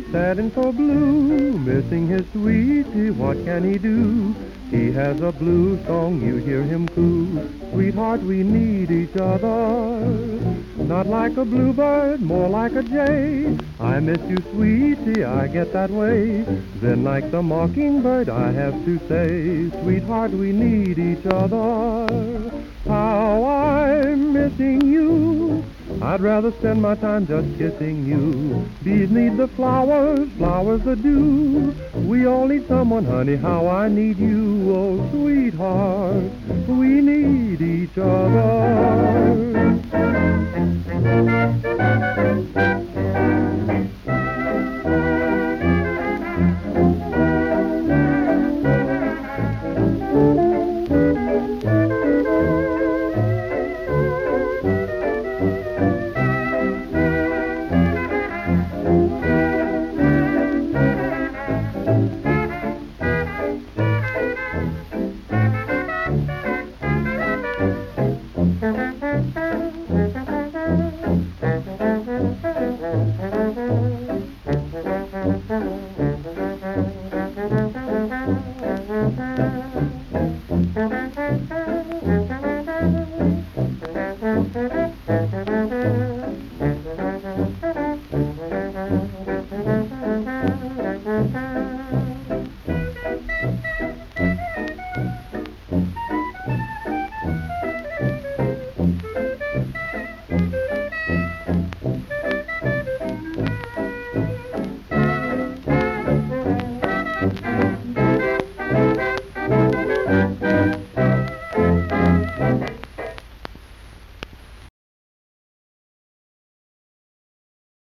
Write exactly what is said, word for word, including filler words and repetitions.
sad and so blue, missing his sweetie, what can he do? He has a blue song, you hear him coo. Sweetheart, we need each other. Not like a bluebird, more like a jay. I miss you, sweetie, I get that way. Then like the mockingbird, I have to say, sweetheart, we need each other. How I'm missing you. I'd rather spend my time just kissing you. Bees need the flowers, flowers the dew. We all need someone, honey, how I need you. Oh, sweetheart, we need each other.